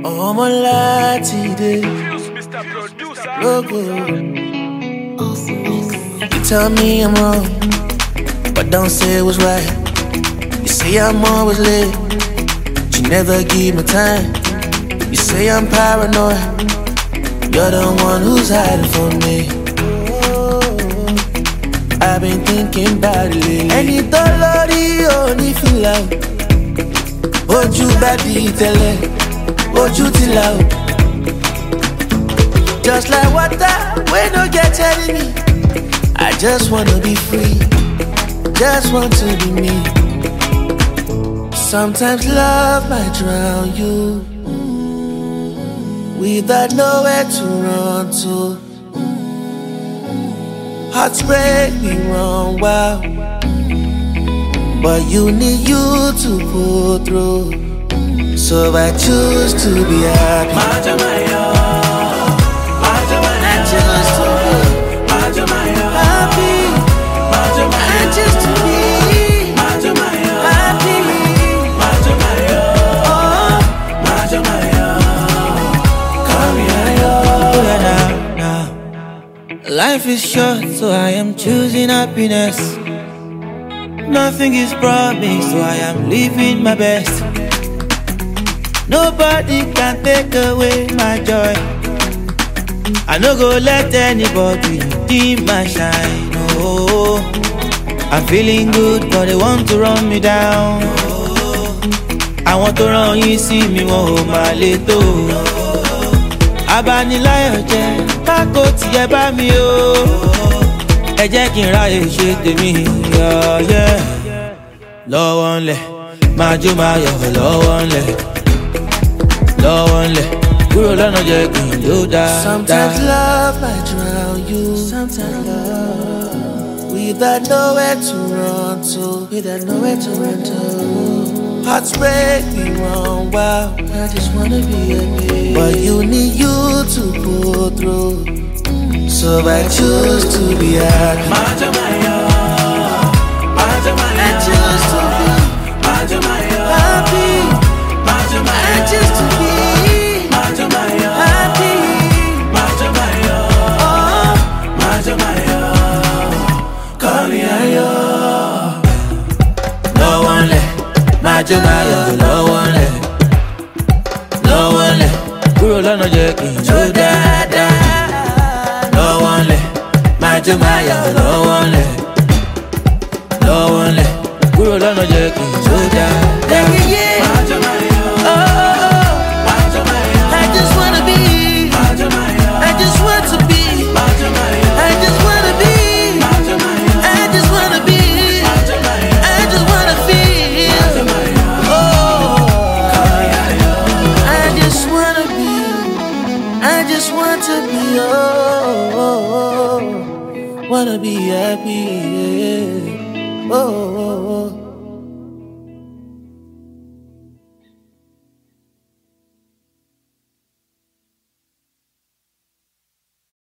Oh, my lati de logo. You tell me I'm wrong, but don't say it was right. You say I'm always late, but you never give me time. You say I'm paranoid, you're the one who's hiding from me. I've been thinking about it lately. Any dolly only feel out. Would you baby tell it? Would you till out? Just like water, we don't get enemy. I just wanna be free, just want to be me. Sometimes love might drown you without nowhere to run to. Hearts break me wrong, wow, but you need you to pull through. So I choose to be happy. I choose to be happy. I choose to be happy. Life is short, so I am choosing happiness. Nothing is promised, so I am living my best. Nobody can take away my joy. I no go let anybody dim my shine. Oh, I'm feeling good, but they want to run me down. I want to run you, see me, oh my little. Abanilayo jẹ́ kákó tiẹ̀ bá mi o. Ẹ jẹ́ kí n ráyè ṣe tèmi, yeah. Lọ́wọ́ ńlẹ̀, máa jó máa yọ̀ lọ́wọ́ ńlẹ̀. Lọ́wọ́ ńlẹ̀, kúrò lọ́nà jẹ́ kí n ló dáa. Sometimes love might drown you. Sometimes love without nowhere to run to. Hearts break me wrong, wow, I just wanna be happy. But you need you to pull through. So I choose to be happy. I choose to be happy. I choose to be happy. Call me Ayo. No one left. Majo mayo, lọ́wọ́ ńlẹ̀, lọ́wọ́ ńlẹ̀, kúrò lọ́nà jẹ́ kí n jó dáadáa. Lọ́wọ́ ńlẹ̀, majo mayo, lọ́wọ́ ńlẹ̀, lọ́wọ́ ńlẹ̀, kúrò lọ́nà jẹ́ kí n jó dáadáa. Majo mayo, I just wanna be, I just want to be, I just wanna be, I just wanna be, I just wanna feel. I just want to be, wanna be happy, yeah. Oh.